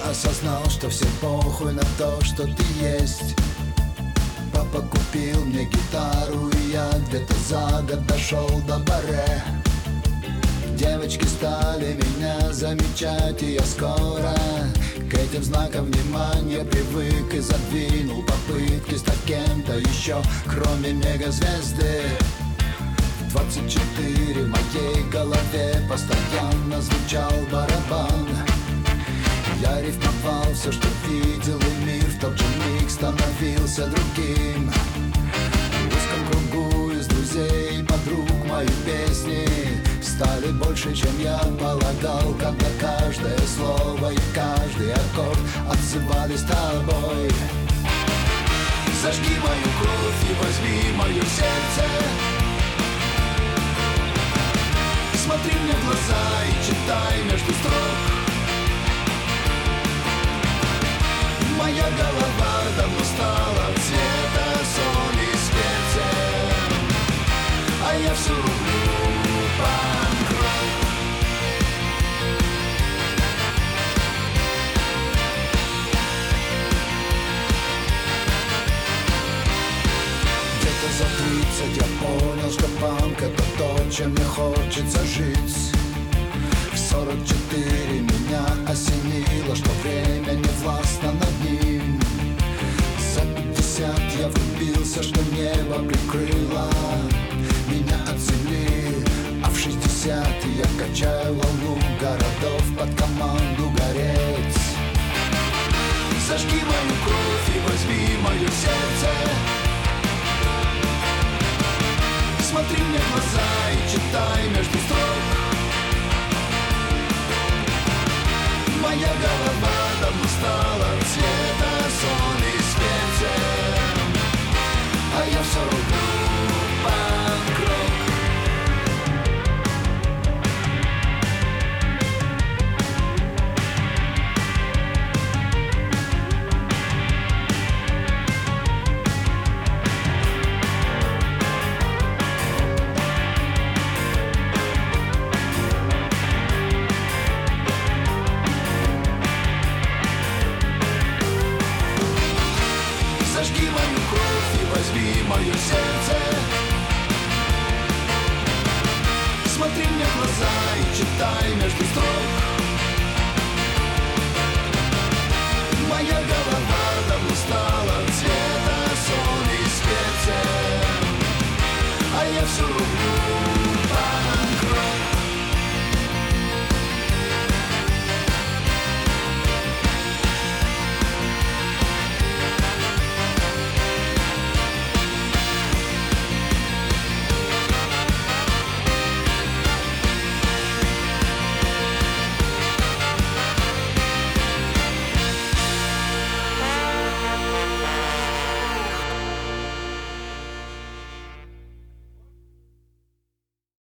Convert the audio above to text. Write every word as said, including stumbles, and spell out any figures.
осознал, что всем похуй на то, что ты есть. Папа купил мне гитару, и я где-то за год дошел до баре. Девочки стали меня замечать, и я скоро к этим знакам внимания привык и задвинул попытки стать кем-то еще, кроме мегазвезды. Двадцать четыре в моей голове постоянно звучал барабан. Я рифмовал все, что видел, и мир в тот же миг становился другим. В узком кругу из друзей и подруг мои песни стали больше, чем я полагал, когда каждое слово и каждый аккорд отзывались тобой. Зажги мою кровь и возьми мое сердце. Смотри мне в глаза и читай между строк. Моя голова давно стала цвета соли с перцем, а я все люблю панк-рок. Где-то за тридцать я понял, что панк — это то, чем мне хочется жить. В сорок четыре меня осенило, что время не властно над ним. За пятьдесят я влюбился, что небо прикрыло меня от земли. А в шестьдесят я качаю волну городов под команду гореть. Зажги мою кровь и возьми мое сердце. Смотри мне в глаза и читай между строк. Моя голова давно стала цвета соли с перцем, а я все люблю панк-рок. Зажги мою кровь и возьми мое сердце. Смотри мне в глаза и читай между строк. Моя голова давно стала цвета соли с перцем, а я все люблю